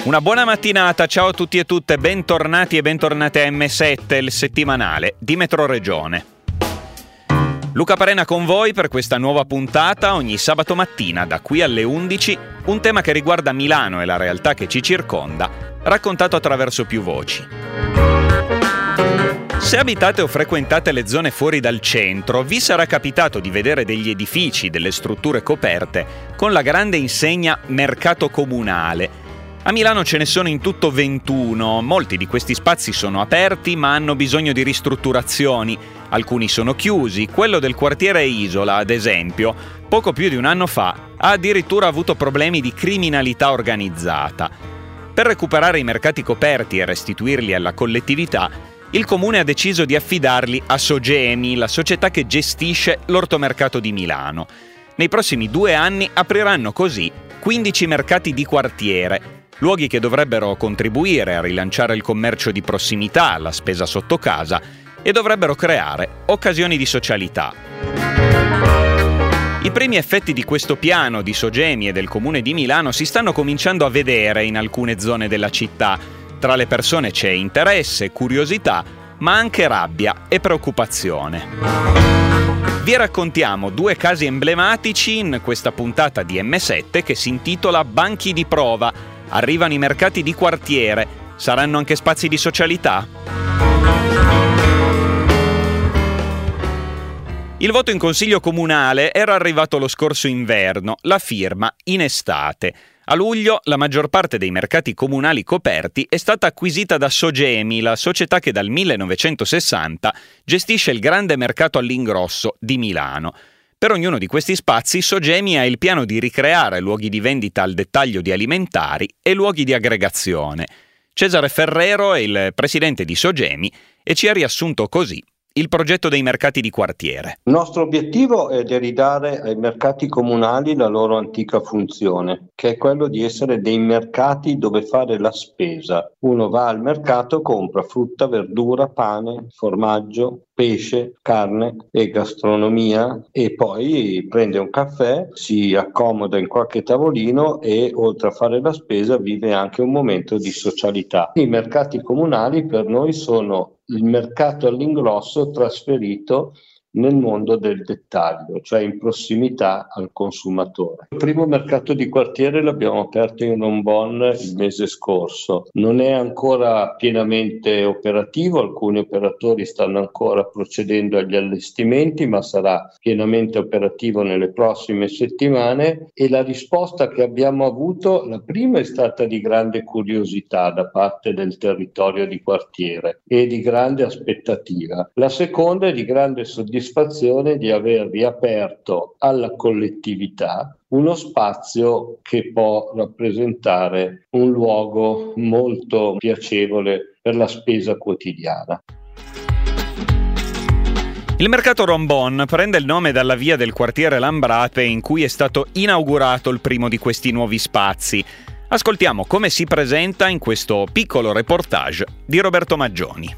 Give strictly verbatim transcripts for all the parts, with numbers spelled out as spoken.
Una buona mattinata, ciao a tutti e tutte, bentornati e bentornate a emme sette, il settimanale di Metroregione. Luca Parena con voi per questa nuova puntata, ogni sabato mattina da qui alle undici, un tema che riguarda Milano e la realtà che ci circonda, raccontato attraverso più voci. Se abitate o frequentate le zone fuori dal centro, vi sarà capitato di vedere degli edifici, delle strutture coperte con la grande insegna Mercato Comunale. A Milano ce ne sono in tutto ventuno, molti di questi spazi sono aperti ma hanno bisogno di ristrutturazioni, alcuni sono chiusi, quello del quartiere Isola, ad esempio, poco più di un anno fa, ha addirittura avuto problemi di criminalità organizzata. Per recuperare i mercati coperti e restituirli alla collettività, il comune ha deciso di affidarli a Sogemi, la società che gestisce l'ortomercato di Milano. Nei prossimi due anni apriranno così quindici mercati di quartiere, luoghi che dovrebbero contribuire a rilanciare il commercio di prossimità, la spesa sotto casa e dovrebbero creare occasioni di socialità. I primi effetti di questo piano di Sogemi e del Comune di Milano si stanno cominciando a vedere in alcune zone della città. Tra le persone c'è interesse, curiosità, ma anche rabbia e preoccupazione. Vi raccontiamo due casi emblematici in questa puntata di emme sette che si intitola Banchi di prova. Arrivano i mercati di quartiere. Saranno anche spazi di socialità? Il voto in consiglio comunale era arrivato lo scorso inverno, la firma in estate. A luglio la maggior parte dei mercati comunali coperti è stata acquisita da Sogemi, la società che dal millenovecentosessanta gestisce il grande mercato all'ingrosso di Milano. Per ognuno di questi spazi Sogemi ha il piano di ricreare luoghi di vendita al dettaglio di alimentari e luoghi di aggregazione. Cesare Ferrero è il presidente di Sogemi e ci ha riassunto così il progetto dei mercati di quartiere. Il nostro obiettivo è di ridare ai mercati comunali la loro antica funzione, che è quello di essere dei mercati dove fare la spesa. Uno va al mercato, compra frutta, verdura, pane, formaggio, pesce, carne e gastronomia e poi prende un caffè, si accomoda in qualche tavolino e oltre a fare la spesa vive anche un momento di socialità. I mercati comunali per noi sono il mercato all'ingrosso trasferito nel mondo del dettaglio, cioè in prossimità al consumatore. Il primo mercato di quartiere l'abbiamo aperto in Rombon il mese scorso. Non è ancora pienamente operativo, alcuni operatori stanno ancora procedendo agli allestimenti, ma sarà pienamente operativo nelle prossime settimane e la risposta che abbiamo avuto, la prima è stata di grande curiosità da parte del territorio di quartiere e di grande aspettativa. La seconda è di grande soddisfazione di aver riaperto alla collettività uno spazio che può rappresentare un luogo molto piacevole per la spesa quotidiana. Il mercato Rombon prende il nome dalla via del quartiere Lambrate in cui è stato inaugurato il primo di questi nuovi spazi. Ascoltiamo come si presenta in questo piccolo reportage di Roberto Maggioni.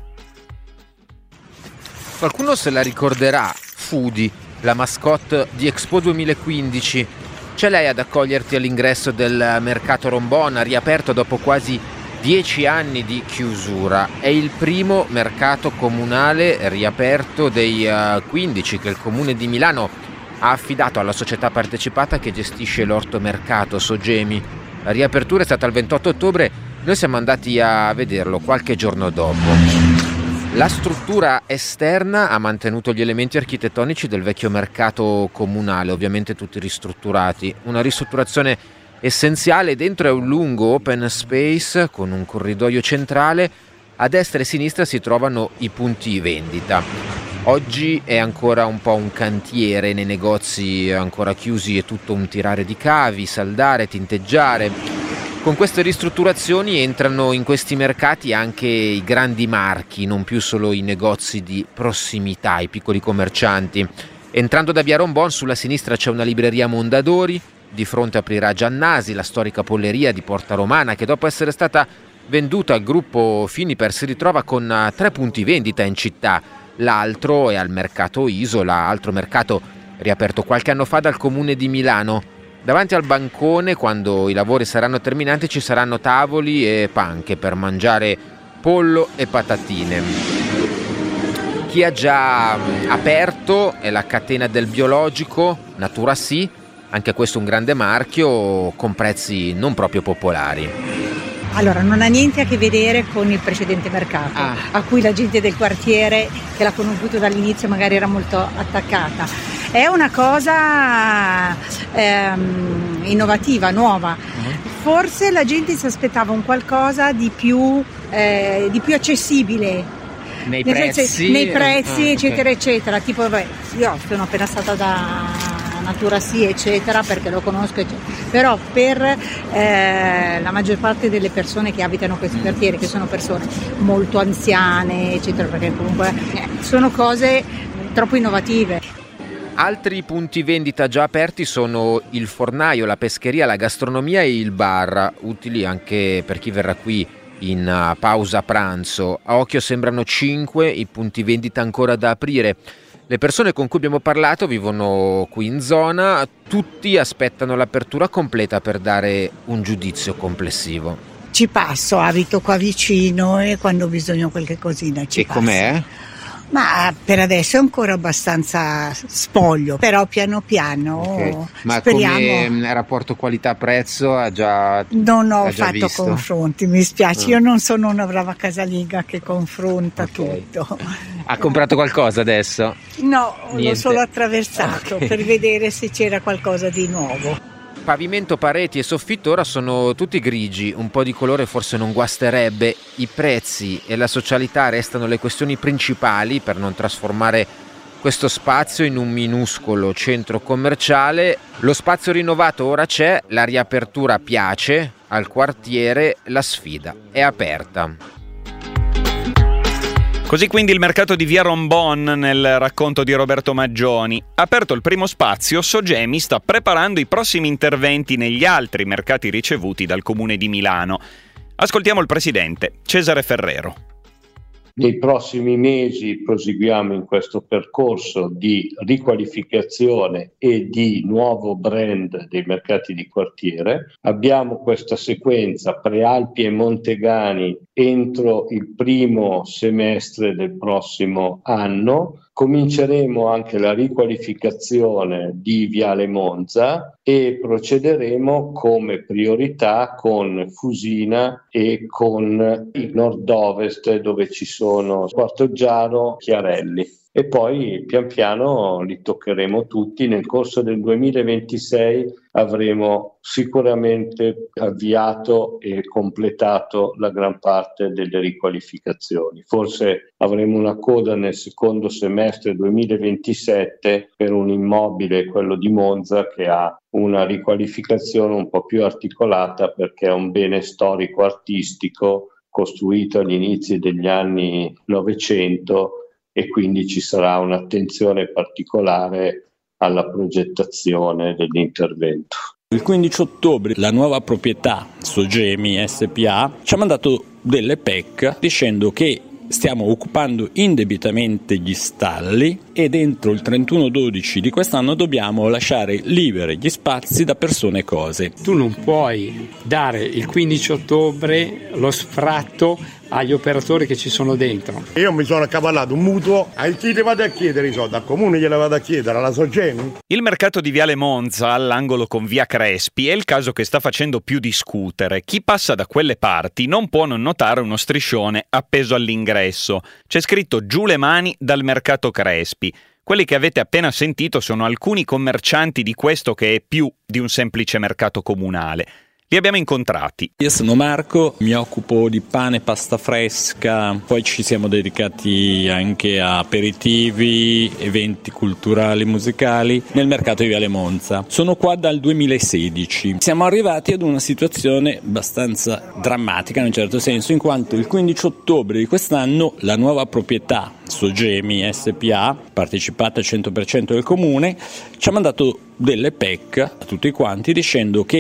Qualcuno se la ricorderà, Foodie, la mascotte di Expo duemilaquindici. C'è lei ad accoglierti all'ingresso del mercato Rombon, riaperto dopo quasi dieci anni di chiusura. È il primo mercato comunale riaperto dei uh, quindici che il Comune di Milano ha affidato alla società partecipata che gestisce l'ortomercato Sogemi. La riapertura è stata il ventotto ottobre, noi siamo andati a vederlo qualche giorno dopo. La struttura esterna ha mantenuto gli elementi architettonici del vecchio mercato comunale, ovviamente tutti ristrutturati. Una ristrutturazione essenziale. Dentro è un lungo open space con un corridoio centrale. A destra e a sinistra si trovano i punti vendita. Oggi è ancora un po' un cantiere, nei negozi ancora chiusi è tutto un tirare di cavi, saldare, tinteggiare. Con queste ristrutturazioni entrano in questi mercati anche i grandi marchi, non più solo i negozi di prossimità, i piccoli commercianti. Entrando da via Rombon, sulla sinistra c'è una libreria Mondadori, di fronte aprirà Giannasi, la storica polleria di Porta Romana, che dopo essere stata venduta al gruppo Finiper si ritrova con tre punti vendita in città. L'altro è al mercato Isola, altro mercato riaperto qualche anno fa dal Comune di Milano. Davanti al bancone, quando i lavori saranno terminati, ci saranno tavoli e panche per mangiare pollo e patatine. Chi ha già aperto è la catena del biologico Naturasi, anche questo un grande marchio con prezzi non proprio popolari. Allora, non ha niente a che vedere con il precedente mercato, ah. a cui la gente del quartiere che l'ha conosciuto dall'inizio magari era molto attaccata. È una cosa ehm, innovativa, nuova. Uh-huh. Forse la gente si aspettava un qualcosa di più, eh, di più accessibile. Nei prezzi? Senso, nei prezzi, ah, eccetera, okay. eccetera. Tipo, vabbè, io sono appena stata da Naturasi, eccetera, perché lo conosco, eccetera. Però per eh, la maggior parte delle persone che abitano questi quartieri, che sono persone molto anziane, eccetera, perché comunque eh, sono cose troppo innovative. Altri punti vendita già aperti sono il fornaio, la pescheria, la gastronomia e il bar, utili anche per chi verrà qui in pausa pranzo. A occhio sembrano cinque i punti vendita ancora da aprire. Le persone con cui abbiamo parlato vivono qui in zona, tutti aspettano l'apertura completa per dare un giudizio complessivo. Ci passo, abito qua vicino e quando ho bisogno qualche cosina ci e passo. E com'è? Ma per adesso è ancora abbastanza spoglio, però piano piano okay. Ma speriamo. Come rapporto qualità-prezzo ha già Non ho ha già fatto visto? confronti, mi spiace, no. Io non sono una brava casalinga che confronta okay. tutto. Ha comprato qualcosa adesso? No, Niente. L'ho solo attraversato okay. per vedere se c'era qualcosa di nuovo. Pavimento, pareti e soffitto ora sono tutti grigi, un po' di colore forse non guasterebbe. I prezzi e la socialità restano le questioni principali per non trasformare questo spazio in un minuscolo centro commerciale. Lo spazio rinnovato ora c'è, la riapertura piace al quartiere, la sfida è aperta. Così quindi il mercato di via Rombon nel racconto di Roberto Maggioni. Aperto il primo spazio, Sogemi sta preparando i prossimi interventi negli altri mercati ricevuti dal Comune di Milano. Ascoltiamo il presidente, Cesare Ferrero. Nei prossimi mesi proseguiamo in questo percorso di riqualificazione e di nuovo brand dei mercati di quartiere. Abbiamo questa sequenza Prealpi e Montegani entro il primo semestre del prossimo anno. Cominceremo anche la riqualificazione di Viale Monza e procederemo come priorità con Fusina e con il nord-ovest dove ci sono Quartoggiaro, Chiarelli. E poi pian piano li toccheremo tutti. Nel corso del duemilaventisei avremo sicuramente avviato e completato la gran parte delle riqualificazioni. Forse avremo una coda nel secondo semestre duemilaventisette per un immobile, quello di Monza, che ha una riqualificazione un po' più articolata perché è un bene storico artistico costruito agli inizi degli anni Novecento e quindi ci sarà un'attenzione particolare alla progettazione dell'intervento. Il quindici ottobre la nuova proprietà Sogemi S P A ci ha mandato delle P E C dicendo che stiamo occupando indebitamente gli stalli ed entro il trentuno dodici di quest'anno dobbiamo lasciare liberi gli spazi da persone e cose. Tu non puoi dare il quindici ottobre lo sfratto agli operatori che ci sono dentro. Io mi sono accavallato un mutuo, a chi ti vado a chiedere i soldi? Al comune gliela vado a chiedere, alla Sogemi? Il mercato di Viale Monza, all'angolo con via Crespi, è il caso che sta facendo più discutere. Chi passa da quelle parti non può non notare uno striscione appeso all'ingresso. C'è scritto "Giù le mani dal mercato Crespi". Quelli che avete appena sentito sono alcuni commercianti di questo che è più di un semplice mercato comunale. Li abbiamo incontrati. Io sono Marco, mi occupo di pane, pasta fresca, poi ci siamo dedicati anche a aperitivi, eventi culturali, musicali nel mercato di Viale Monza. Sono qua dal duemilasedici. Siamo arrivati ad una situazione abbastanza drammatica in un certo senso, in quanto il quindici ottobre di quest'anno la nuova proprietà Sogemi S P A, partecipata al cento per cento del comune, ci ha mandato delle P E C a tutti quanti dicendo che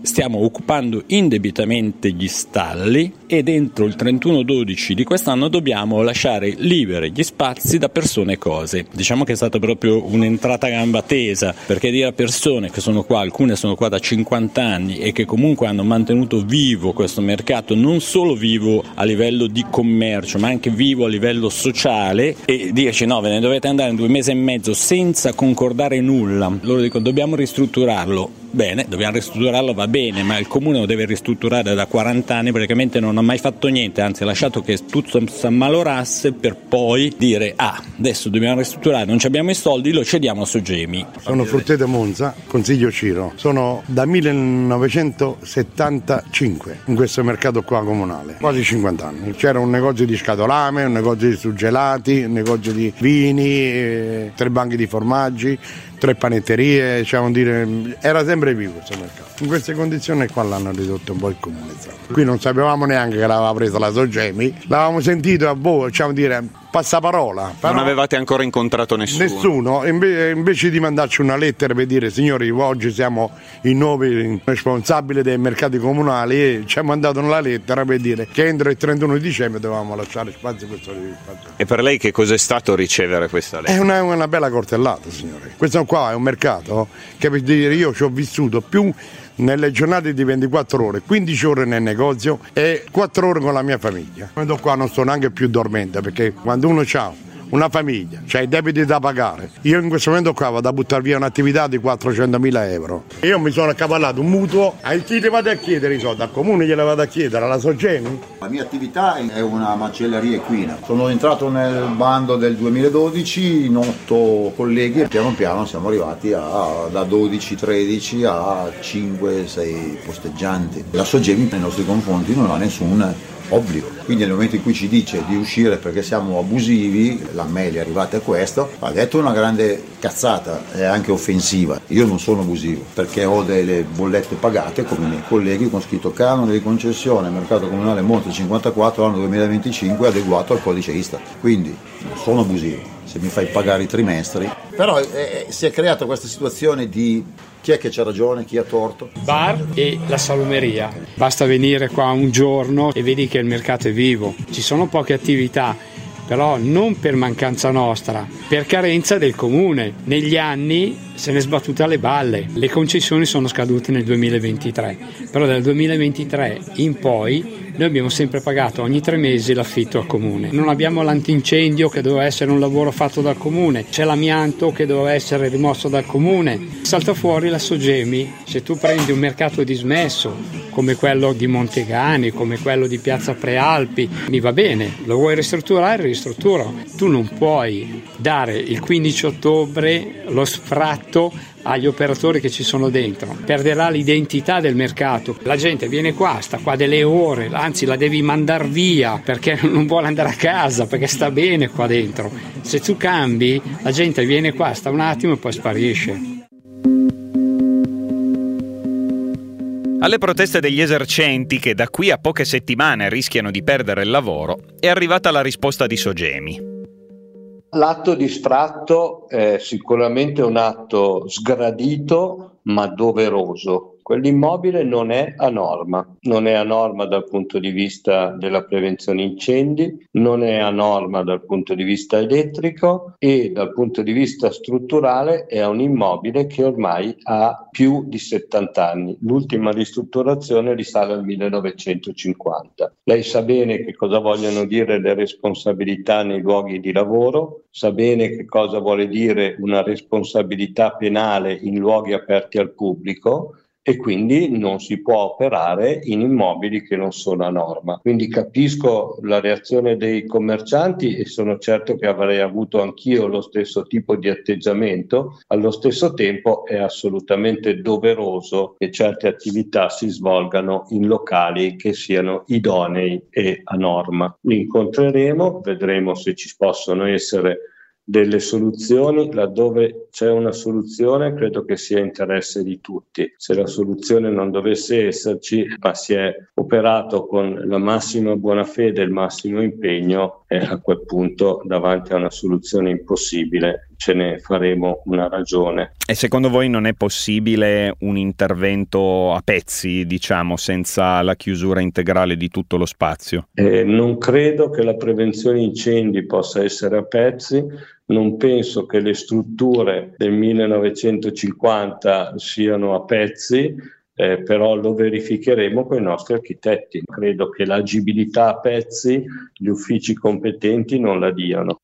stiamo occupando indebitamente gli stalli e dentro il trentuno dodici di quest'anno dobbiamo lasciare liberi gli spazi da persone e cose. Diciamo che è stata proprio un'entrata a gamba tesa, perché dire a persone che sono qua, alcune sono qua da cinquanta anni e che comunque hanno mantenuto vivo questo mercato, non solo vivo a livello di commercio ma anche vivo a livello sociale, e dirci no, ve ne dovete andare in due mesi e mezzo senza concordare nulla. Loro dicono dobbiamo ristrutturarlo. Bene, dobbiamo ristrutturarlo, va bene, ma il comune lo deve ristrutturare da quaranta anni, praticamente non ha mai fatto niente, anzi ha lasciato che tutto si ammalorasse per poi dire ah, adesso dobbiamo ristrutturare, non abbiamo i soldi, lo cediamo a Sogemi. Sono Fruttete Monza, consiglio Ciro, sono da millenovecentosettantacinque in questo mercato qua comunale, quasi cinquanta anni. C'era un negozio di scatolame, un negozio di surgelati, un negozio di vini, eh, tre banchi di formaggi, tre panetterie, diciamo dire, era sempre vivo questo mercato. In queste condizioni qua l'hanno ridotto un po' il comune. Qui non sapevamo neanche che l'aveva presa la Sogemi, l'avevamo sentito a voi, diciamo dire, passaparola. Non avevate ancora incontrato nessuno? Nessuno, Inve- invece di mandarci una lettera per dire signori oggi siamo i nuovi responsabili dei mercati comunali, e ci ha mandato una lettera per dire che entro il trentuno di dicembre dovevamo lasciare spazio per questo spazio. E per lei che cos'è stato ricevere questa lettera? È una, una bella coltellata, signore. Questo qua è un mercato che, per dire, io ci ho vissuto più nelle giornate di ventiquattro ore, quindici ore nel negozio e quattro ore con la mia famiglia. Quando qua non sto neanche più dormendo, perché quando uno ha una famiglia, c'ha i debiti da pagare, io in questo momento qua vado a buttare via un'attività di quattrocentomila euro. Io mi sono accavallato un mutuo, a chi le vado a chiedere i soldi? Al comune gliele vado a chiedere, alla Sogemi? La mia attività è una macelleria equina. Sono entrato nel bando del duemiladodici in otto colleghi e piano piano siamo arrivati a, da dodici tredici a cinque sei posteggianti. La Sogemi nei nostri confronti non ha nessun obbligo, quindi nel momento in cui ci dice di uscire perché siamo abusivi, la mail è arrivata a questo, ha detto una grande cazzata e anche offensiva. Io non sono abusivo perché ho delle bollette pagate come i miei colleghi con scritto canone di concessione mercato comunale Monza cinquantaquattro anno duemilaventicinque adeguato al codice Istat, quindi non sono abusivo se mi fai pagare i trimestri. Però eh, si è creata questa situazione di chi è che c'ha ragione, chi ha torto? Bar e la salumeria. Basta venire qua un giorno e vedi che il mercato è vivo. Ci sono poche attività, però non per mancanza nostra, per carenza del comune. Negli anni se ne è sbattuta alle balle. Le concessioni sono scadute nel duemilaventitré, però dal duemilaventitré in poi noi abbiamo sempre pagato ogni tre mesi l'affitto al comune. Non abbiamo l'antincendio che doveva essere un lavoro fatto dal comune, c'è l'amianto che doveva essere rimosso dal comune. Salta fuori la Sogemi. Se tu prendi un mercato dismesso come quello di Montegani, come quello di Piazza Prealpi, mi va bene, lo vuoi ristrutturare, ristrutturo. Tu non puoi dare il quindici ottobre lo sfratto agli operatori che ci sono dentro, perderà l'identità del mercato. La gente viene qua, sta qua delle ore, anzi la devi mandar via perché non vuole andare a casa, perché sta bene qua dentro. Se tu cambi, la gente viene qua, sta un attimo e poi sparisce. Alle proteste degli esercenti, che da qui a poche settimane rischiano di perdere il lavoro, è arrivata la risposta di Sogemi. L'atto di sfratto è sicuramente un atto sgradito ma doveroso. Quell'immobile non è a norma, non è a norma dal punto di vista della prevenzione incendi, non è a norma dal punto di vista elettrico e dal punto di vista strutturale è un immobile che ormai ha più di settanta anni. L'ultima ristrutturazione risale al millenovecentocinquanta. Lei sa bene che cosa vogliono dire le responsabilità nei luoghi di lavoro, sa bene che cosa vuole dire una responsabilità penale in luoghi aperti al pubblico, e quindi non si può operare in immobili che non sono a norma. Quindi capisco la reazione dei commercianti e sono certo che avrei avuto anch'io lo stesso tipo di atteggiamento. Allo stesso tempo è assolutamente doveroso che certe attività si svolgano in locali che siano idonei e a norma. Li incontreremo, vedremo se ci possono essere delle soluzioni. Laddove c'è una soluzione credo che sia interesse di tutti. Se la soluzione non dovesse esserci ma si è operato con la massima buona fede e il massimo impegno, e a quel punto davanti a una soluzione impossibile ce ne faremo una ragione. E secondo voi non è possibile un intervento a pezzi, diciamo, senza la chiusura integrale di tutto lo spazio? Eh, non credo che la prevenzione incendi possa essere a pezzi, non penso che le strutture del millenovecentocinquanta siano a pezzi, eh, però lo verificheremo con i nostri architetti. Credo che l'agibilità a pezzi gli uffici competenti non la diano.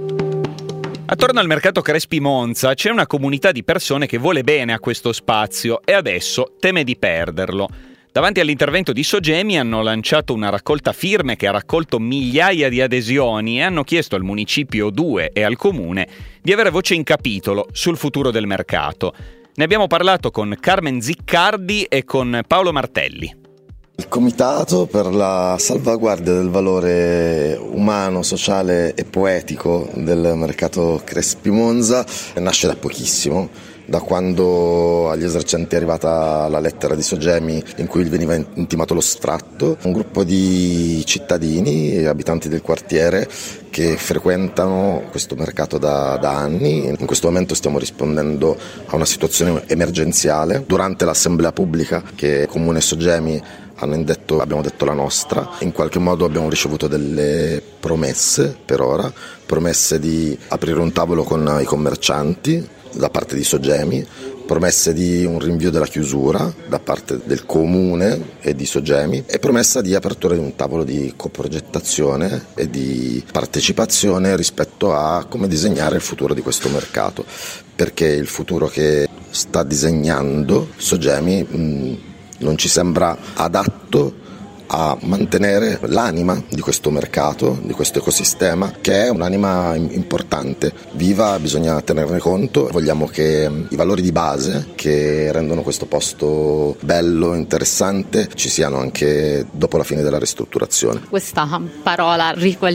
Attorno al mercato Crespi Monza c'è una comunità di persone che vuole bene a questo spazio e adesso teme di perderlo. Davanti all'intervento di Sogemi hanno lanciato una raccolta firme che ha raccolto migliaia di adesioni e hanno chiesto al Municipio due e al Comune di avere voce in capitolo sul futuro del mercato. Ne abbiamo parlato con Carmen Ziccardi e con Paolo Martelli. Il Comitato per la salvaguardia del valore umano, sociale e poetico del mercato Crespi Monza nasce da pochissimo, da quando agli esercenti è arrivata la lettera di Sogemi in cui veniva intimato lo sfratto. Un gruppo di cittadini e abitanti del quartiere che frequentano questo mercato da, da anni. In questo momento stiamo rispondendo a una situazione emergenziale. Durante l'assemblea pubblica che Comune e Sogemi hanno indetto, abbiamo detto la nostra, in qualche modo abbiamo ricevuto delle promesse per ora, promesse di aprire un tavolo con i commercianti da parte di Sogemi, promesse di un rinvio della chiusura da parte del Comune e di Sogemi e promessa di apertura di un tavolo di coprogettazione e di partecipazione rispetto a come disegnare il futuro di questo mercato, perché il futuro che sta disegnando Sogemi mh, non ci sembra adatto a mantenere l'anima di questo mercato, di questo ecosistema, che è un'anima importante, viva, bisogna tenerne conto. Vogliamo che i valori di base che rendono questo posto bello, interessante, ci siano anche dopo la fine della ristrutturazione. Questa parola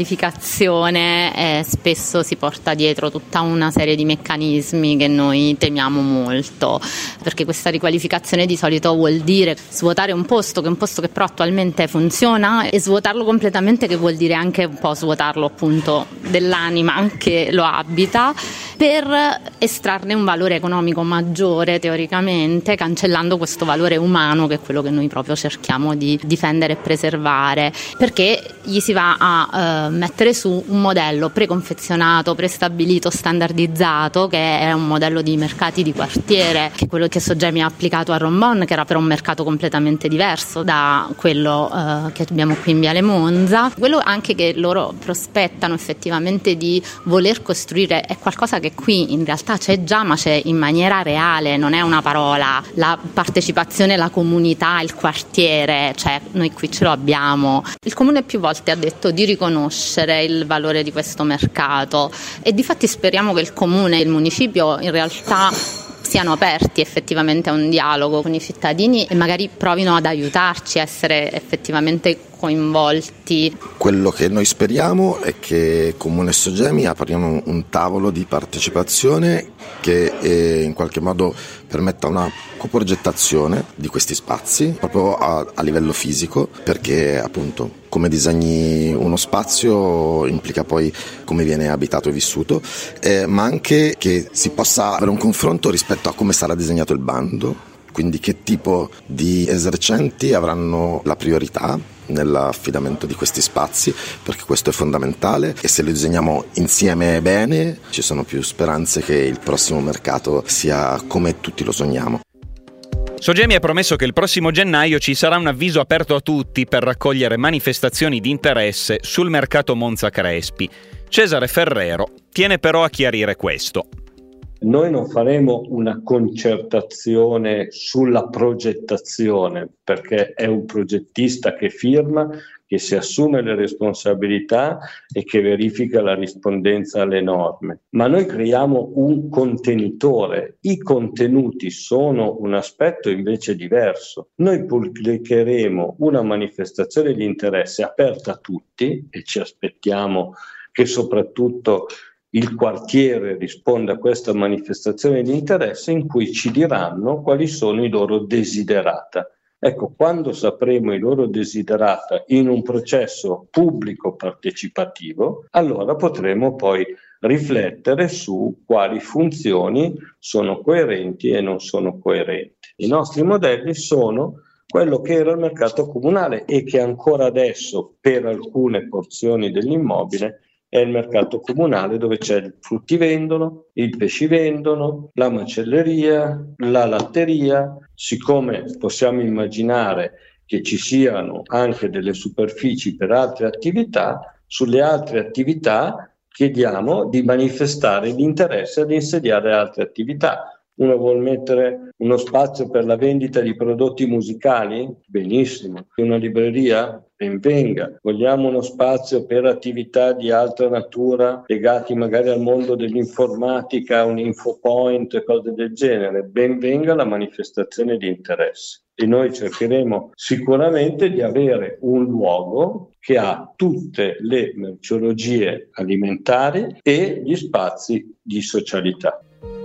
riqualificazione eh, spesso si porta dietro tutta una serie di meccanismi che noi temiamo molto, perché questa riqualificazione di solito vuol dire svuotare un posto, che è un posto che però attualmente funziona, e svuotarlo completamente, che vuol dire anche un po' svuotarlo appunto dell'anima che lo abita, per estrarne un valore economico maggiore teoricamente, cancellando questo valore umano che è quello che noi proprio cerchiamo di difendere e preservare, perché gli si va a uh, mettere su un modello preconfezionato, prestabilito, standardizzato, che è un modello di mercati di quartiere, che è quello che Sogemi ha applicato a Rombon, che era però un mercato completamente diverso da quello uh, che abbiamo qui in Viale Monza. Quello anche che loro prospettano effettivamente di voler costruire è qualcosa che qui in realtà c'è già, ma c'è in maniera reale, non è una parola. La partecipazione, la comunità, il quartiere, cioè noi qui ce lo abbiamo. Il Comune più volte ha detto di riconoscere il valore di questo mercato e difatti speriamo che il Comune e il Municipio in realtà siano aperti effettivamente a un dialogo con i cittadini e magari provino ad aiutarci a essere effettivamente coinvolti. Quello che noi speriamo è che Comune e Sogemi apriano un tavolo di partecipazione che eh, in qualche modo permetta una coprogettazione di questi spazi proprio a, a livello fisico, perché appunto come disegni uno spazio implica poi come viene abitato e vissuto, eh, ma anche che si possa avere un confronto rispetto a come sarà disegnato il bando, quindi che tipo di esercenti avranno la priorità nell'affidamento di questi spazi, perché questo è fondamentale e se li disegniamo insieme bene ci sono più speranze che il prossimo mercato sia come tutti lo sogniamo. Sogemi ha promesso che il prossimo gennaio ci sarà un avviso aperto a tutti per raccogliere manifestazioni di interesse sul mercato Monza Crespi. Cesare Ferrero tiene però a chiarire questo. Noi non faremo una concertazione sulla progettazione, perché è un progettista che firma, che si assume le responsabilità e che verifica la rispondenza alle norme. Ma noi creiamo un contenitore. I contenuti sono un aspetto invece diverso. Noi pubblicheremo una manifestazione di interesse aperta a tutti e ci aspettiamo che soprattutto il quartiere risponda a questa manifestazione di interesse in cui ci diranno quali sono i loro desiderata. Ecco, quando sapremo i loro desiderata in un processo pubblico partecipativo, allora potremo poi riflettere su quali funzioni sono coerenti e non sono coerenti. I nostri modelli sono quello che era il mercato comunale e che ancora adesso per alcune porzioni dell'immobile è il mercato comunale, dove c'è il fruttivendolo, il pescivendolo, la macelleria, la latteria. Siccome possiamo immaginare che ci siano anche delle superfici per altre attività, sulle altre attività chiediamo di manifestare l'interesse ad insediare altre attività. Uno vuol mettere uno spazio per la vendita di prodotti musicali? Benissimo. Una libreria? Ben venga. Vogliamo uno spazio per attività di altra natura legati magari al mondo dell'informatica, un infopoint e cose del genere? Ben venga la manifestazione di interesse. E noi cercheremo sicuramente di avere un luogo che ha tutte le merceologie alimentari e gli spazi di socialità.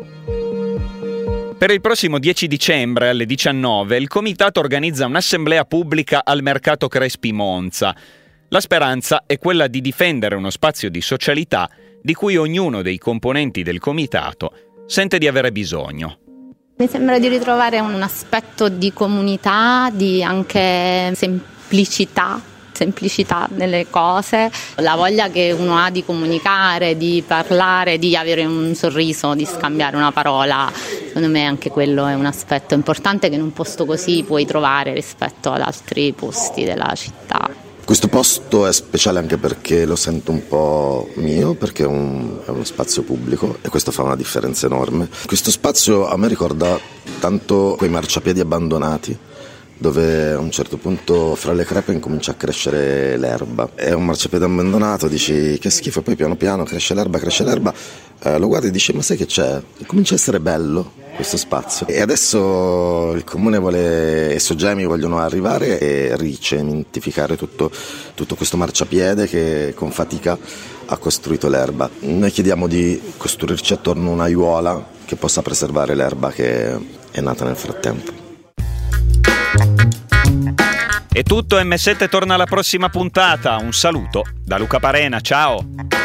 Per il prossimo dieci dicembre alle diciannove il comitato organizza un'assemblea pubblica al mercato Crespi Monza. La speranza è quella di difendere uno spazio di socialità di cui ognuno dei componenti del comitato sente di avere bisogno. Mi sembra di ritrovare un aspetto di comunità, di anche semplicità. semplicità nelle cose, la voglia che uno ha di comunicare, di parlare, di avere un sorriso, di scambiare una parola. Secondo me anche quello è un aspetto importante che in un posto così puoi trovare rispetto ad altri posti della città. Questo posto è speciale anche perché lo sento un po' mio, perché è, un, è uno spazio pubblico e questo fa una differenza enorme. Questo spazio a me ricorda tanto quei marciapiedi abbandonati, dove a un certo punto fra le crepe incomincia a crescere l'erba. È un marciapiede abbandonato, dici che schifo, poi piano piano cresce l'erba, cresce l'erba, eh, lo guardi e dici ma sai che c'è? Comincia a essere bello questo spazio. E adesso il comune vuole, e Soggemi vogliono arrivare e ricementificare tutto, tutto questo marciapiede che con fatica ha costruito l'erba. Noi chiediamo di costruirci attorno un'aiuola che possa preservare l'erba che è nata nel frattempo. È tutto, emme sette torna alla prossima puntata. Un saluto da Luca Parena, ciao!